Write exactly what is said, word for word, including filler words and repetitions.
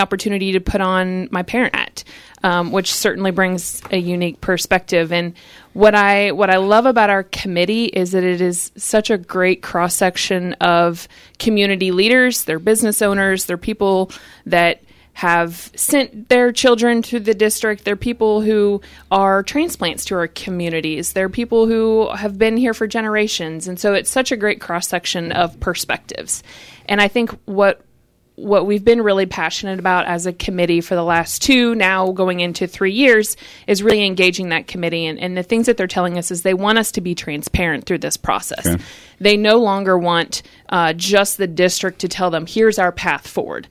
opportunity to put on my parent hat, um, which certainly brings a unique perspective. And what I what I love about our committee is that it is such a great cross-section of community leaders, they're business owners, they're people that have sent their children to the district. They're people who are transplants to our communities. They're people who have been here for generations. And so it's such a great cross-section of perspectives. And I think what what we've been really passionate about as a committee for the last two, now going into three years, is really engaging that committee. And, and the things that they're telling us is they want us to be transparent through this process. Okay. They no longer want uh, just the district to tell them, here's our path forward.